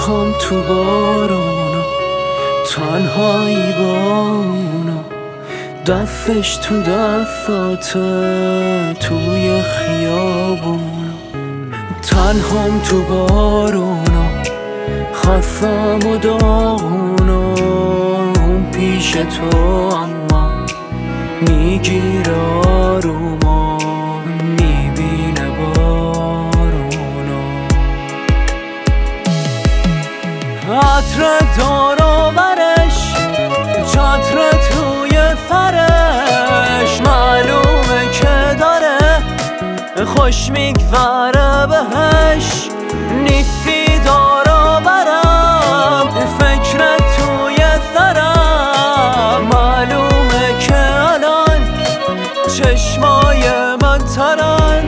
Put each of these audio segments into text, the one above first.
تنهام تو بارونا، تنهایی بارونا، دفش تو دفاته توی خیابونا. تنهام تو بارونا، خستم و داغونا، اون پیش تو اما میگیره آروما، میبینه بارونا. عطر دارو برش، چتر توی فرش، معلومه که داره خوش میگذره بهش. نیستی دارو برم، فکرت توی سرم، معلومه که الان چشمای من ترن.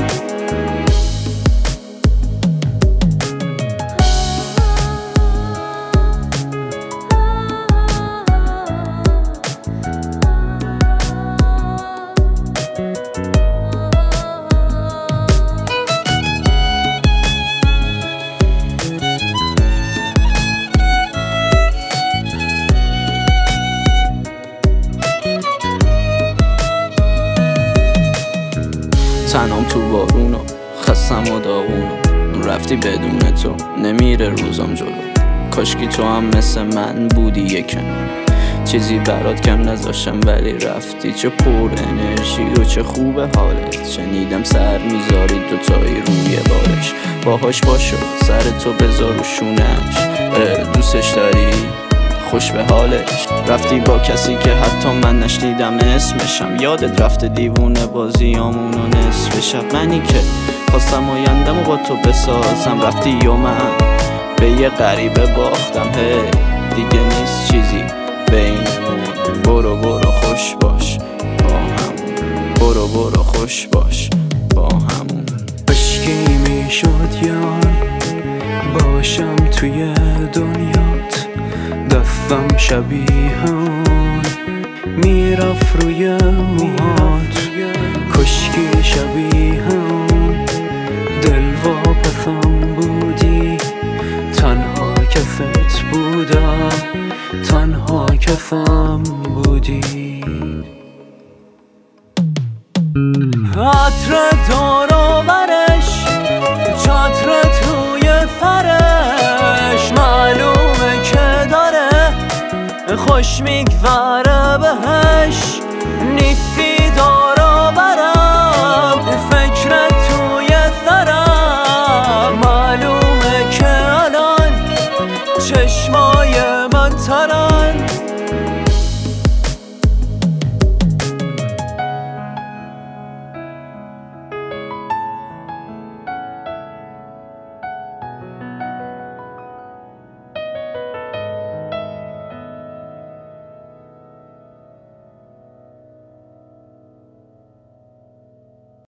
تنهام تو بارونو، خستم و داغونو، رفتی بدون تو نمیره روزم جلو. کاشکی تو هم مثل من بودی یکم، چیزی برات کم نذاشتم ولی رفتی. چه پر انرژی و چه خوبه حالت، شنیدم سر میذاری دوتایی روی بارش. باهاش باشو سر تو بذار و شونش، دوستش داری خوش به حالش. رفتی با کسی که حتی من نشنیدم اسمشم، یادت رفته دیوونه بازیامون و نصف شب. منی که خواستم آیندم و با تو بسازم، رفتی و من به یه غریبه باختم. هی دیگه نیست چیزی بینمون، برو برو خوش باش با همون، برو برو خوش باش با همون. عشقی میشد یان باشم توی دنیات، دستم شبیه اون میرفت روی موهات. کشکی شبیه اون دلواپسم بودی، تنها کست بودم، تنها کسم بودی. عطر دارو برش، چتر توی فرش، معلومه که داره خوش میگذره بهش. نیستی دارو برم، فکرت توی سرم، معلومه که الان چشمای من ترم.